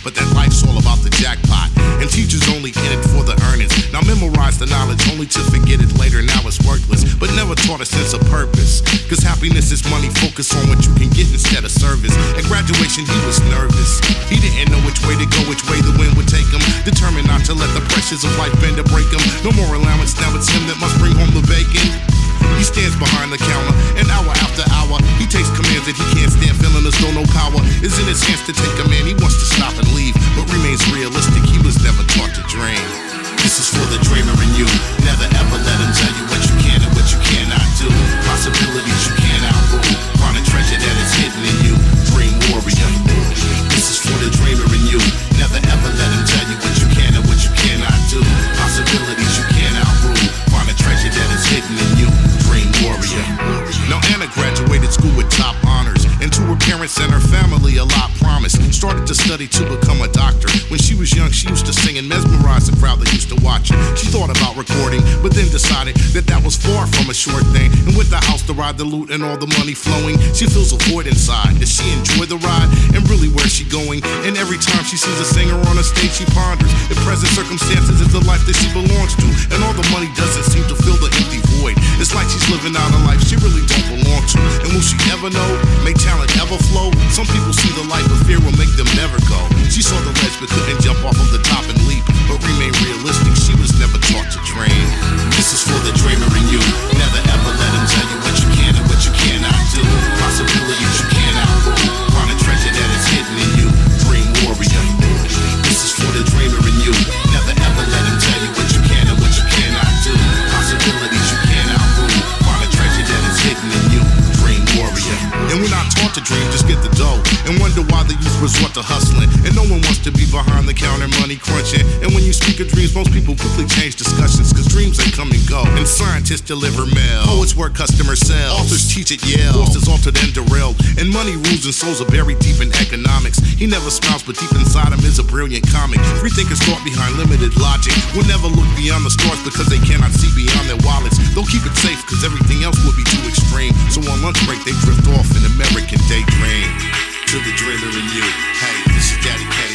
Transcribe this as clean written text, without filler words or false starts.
but that life's all about the jackpot. And teachers only in it for the earnings. Now memorize the knowledge only to forget it later. Now it's worthless, but never taught a sense of purpose. Cause happiness is money, focus on what you can get instead of service. At graduation he was nervous. He didn't know which way to go, which way the wind would take him. Determined not to let the pressures of life bend or break him. No more allowance, now it's him that must bring home the bacon. He stands behind the counter, and hour after hour he takes commands that he can't stand, feeling as though no power is in his hands to take command. He wants to stop and leave, but remains realistic. He was never taught to dream. This is for the dreamer in you. Never ever let him tell you what you can and what you cannot do. Possibilities you can't outrule. Find a treasure that is hidden in you. Dream warrior. This is for the dreamer in you. Never ever let him tell you what you can and what you cannot do. Possibilities you can't outrule. Find a treasure that is hidden in you. Dream warrior. Now Anna graduated school with top honors, and to her parents and her family a lot promised. Started to study to become a doctor. When she was young she used to sing and mesmerize the crowd that used to watch her. She thought about recording, but then decided that that was far from a short thing. And with the house, the ride, the loot, and all the money flowing, she feels a void inside. Does she enjoy the ride? And really where's she going? And every time she sees a singer on a stage she ponders if present circumstances is the life that she belongs to. And all the money doesn't seem to fill the empty void. It's like she's living out a life she really don't belong to. And will she ever know? May talent ever flow? Some people see the light but fear will make them never go. She saw the ledge but couldn't jump off of the top and leap, but remain realistic. She was never taught to dream. This is for the dreamer in you. Never ever let him tell you what you can and what you cannot do. Possibilities you can't outrule. Find a treasure that is hidden in you. Dream warrior. This is for the dreamer in you. Never ever let him tell you what you can and what you cannot do. Possibilities you can't outrule. Find a treasure that is hidden in you. Dream warrior. And we're not taught to dream, just get the dough. And wonder why the youth resort to hustling. And no one wants to be behind the counter, money crunching. And when you speak of dreams, most people quickly change discussions, cause dreams they come and go. And scientists deliver mail. Poets work customer sales. Authors teach at Yale. Forces altered and derailed. And money rules and souls are buried deep in economics. He never smiles, but deep inside him is a brilliant comic. Free thinkers thought behind limited logic will never look beyond the stars because they cannot see beyond their wallets. They'll keep it safe cause everything else will be too extreme. So on lunch break they drift off in American daydream. To the dreamer in you. Hey, this is Daddy K.